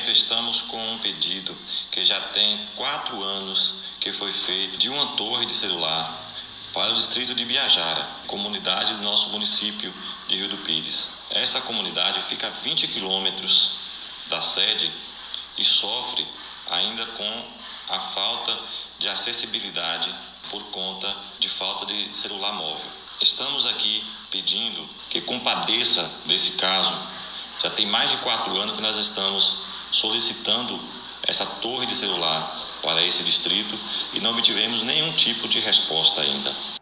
momento estamos com um pedido que já tem 4 anos que foi feito de uma torre de celular para o distrito de Biajara, comunidade do nosso município de Rio do Pires. Essa comunidade fica a 20 quilômetros da sede e sofre ainda com a falta de acessibilidade por conta de falta de celular móvel. Estamos aqui pedindo que compadeça desse caso. Já tem mais de 4 anos que nós estamos solicitando essa torre de celular para esse distrito e não obtivemos nenhum tipo de resposta ainda.